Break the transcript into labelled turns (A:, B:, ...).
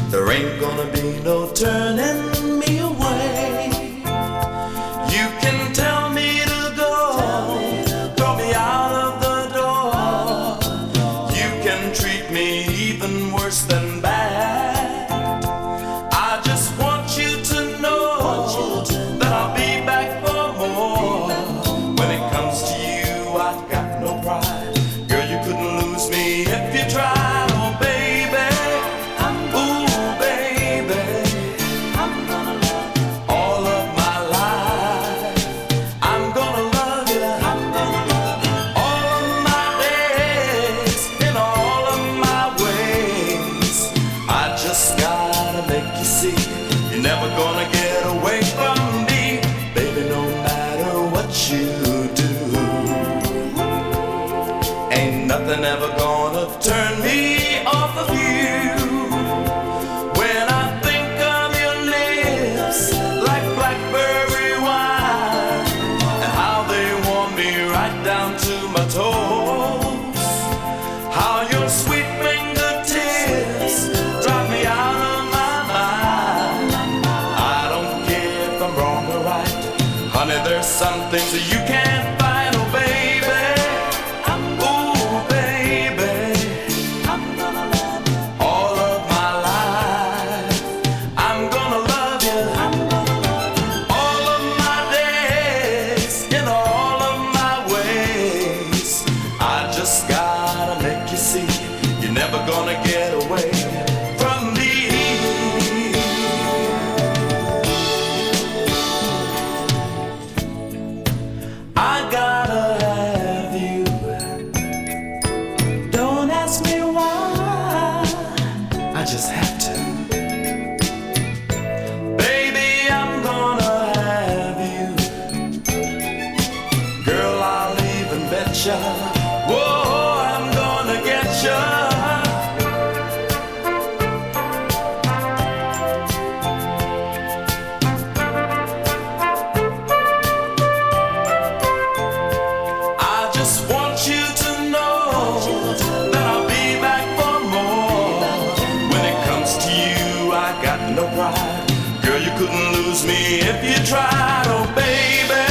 A: There ain't gonna be no turning me away. You can tell me to go, throw me out of the door. You can treat me even worse than bad. I just want you to know that I'll be back for more. When it comes to you, I've got no pride. Girl, you couldn't lose me if you tried. Oh, baby. Ooh, baby. I'm gonna love you all of my life. I'm gonna love you. I'm gonna love you all of my days, in all of my ways. I just gotta make you see you're never gonna get away from me, baby, no matter what you do. Ain't nothing ever gonna turn me off of you. When I think of your lips, like blackberry wine, and how they warm me right down to my toes, how your sweet fingertips drive me out of my mind. I don't care if I'm wrong or right, honey, there's some things that you can't find, oh baby. Ooh, baby, I'm gonna love you all of my life. I'm gonna love you, I'm gonna love you all of my days, in all of my ways. I just gotta make you see you're never gonna get away from me. I gotta have you. Don't ask me why, I just have to. Baby, I'm gonna have you. Girl, I'll even bet ya. Whoa, I'm gonna get ya. I just want you to know that I'll be back for more. When it comes to you, I got no pride. Girl, you couldn't lose me if you tried, oh baby.